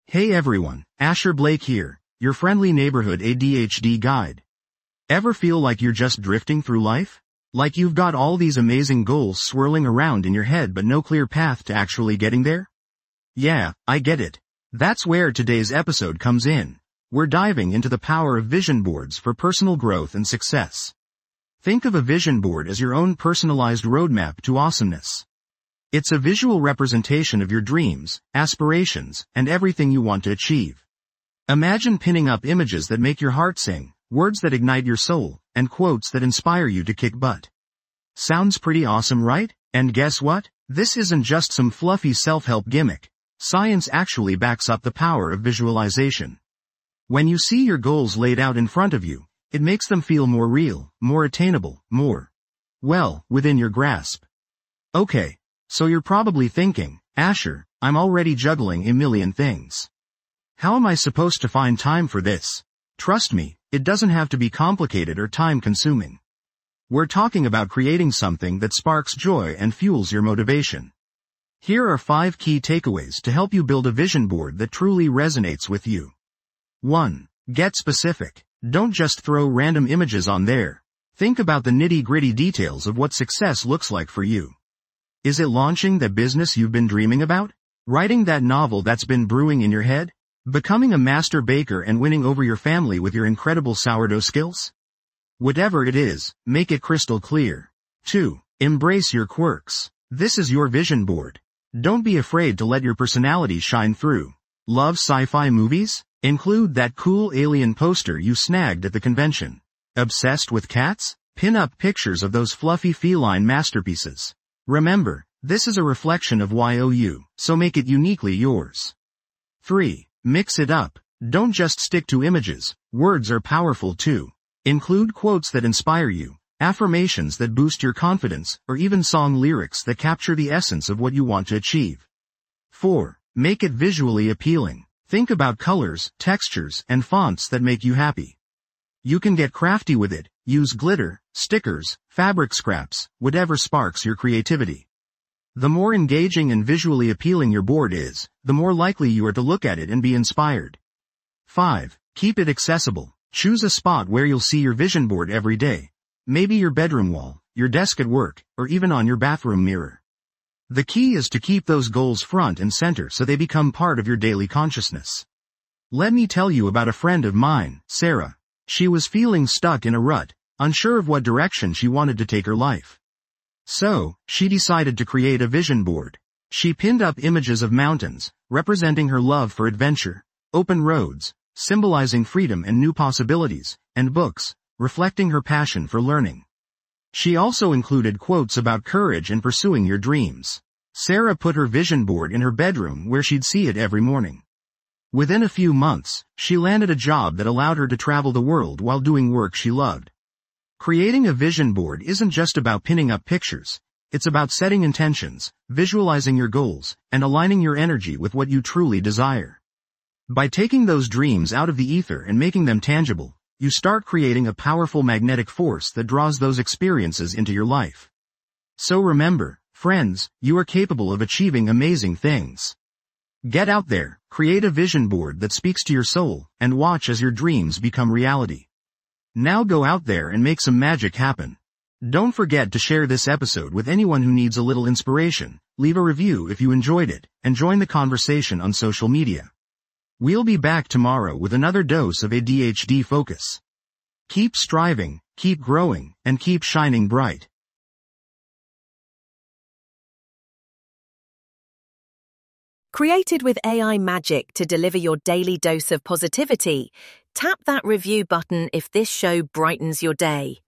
Hey everyone, Asher Blake here, your friendly neighborhood ADHD guide. Ever feel like you're just drifting through life? Like you've got all these amazing goals swirling around in your head but no clear path to actually getting there? Yeah, I get it. That's where today's episode comes in. We're diving into the power of vision boards for personal growth and success. Think of a vision board as your own personalized roadmap to awesomeness. It's a visual representation of your dreams, aspirations, and everything you want to achieve. Imagine pinning up images that make your heart sing, words that ignite your soul, and quotes that inspire you to kick butt. Sounds pretty awesome, right? And guess what? This isn't just some fluffy self-help gimmick. Science actually backs up the power of visualization. When you see your goals laid out in front of you, it makes them feel more real, more attainable, well, within your grasp. Okay. So you're probably thinking, Asher, I'm already juggling a million things. How am I supposed to find time for this? Trust me, it doesn't have to be complicated or time-consuming. We're talking about creating something that sparks joy and fuels your motivation. Here are 5 key takeaways to help you build a vision board that truly resonates with you. 1. Get specific. Don't just throw random images on there. Think about the nitty-gritty details of what success looks like for you. Is it launching the business you've been dreaming about? Writing that novel that's been brewing in your head? Becoming a master baker and winning over your family with your incredible sourdough skills? Whatever it is, make it crystal clear. 2. Embrace your quirks. This is your vision board. Don't be afraid to let your personality shine through. Love sci-fi movies? Include that cool alien poster you snagged at the convention. Obsessed with cats? Pin up pictures of those fluffy feline masterpieces. Remember, this is a reflection of you, so make it uniquely yours. 3. Mix it up. Don't just stick to images, words are powerful too. Include quotes that inspire you, affirmations that boost your confidence, or even song lyrics that capture the essence of what you want to achieve. 4. Make it visually appealing. Think about colors, textures, and fonts that make you happy. You can get crafty with it, use glitter, stickers, fabric scraps, whatever sparks your creativity. The more engaging and visually appealing your board is, the more likely you are to look at it and be inspired. 5. Keep it accessible. Choose a spot where you'll see your vision board every day. Maybe your bedroom wall, your desk at work, or even on your bathroom mirror. The key is to keep those goals front and center so they become part of your daily consciousness. Let me tell you about a friend of mine, Sarah. She was feeling stuck in a rut, unsure of what direction she wanted to take her life. So, she decided to create a vision board. She pinned up images of mountains, representing her love for adventure, open roads, symbolizing freedom and new possibilities, and books, reflecting her passion for learning. She also included quotes about courage and pursuing your dreams. Sarah put her vision board in her bedroom where she'd see it every morning. Within a few months, she landed a job that allowed her to travel the world while doing work she loved. Creating a vision board isn't just about pinning up pictures. It's about setting intentions, visualizing your goals, and aligning your energy with what you truly desire. By taking those dreams out of the ether and making them tangible, you start creating a powerful magnetic force that draws those experiences into your life. So remember, friends, you are capable of achieving amazing things. Get out there, create a vision board that speaks to your soul, and watch as your dreams become reality. Now go out there and make some magic happen. Don't forget to share this episode with anyone who needs a little inspiration, leave a review if you enjoyed it, and join the conversation on social media. We'll be back tomorrow with another dose of ADHD focus. Keep striving, keep growing, and keep shining bright. Created with AI magic to deliver your daily dose of positivity, tap that review button if this show brightens your day.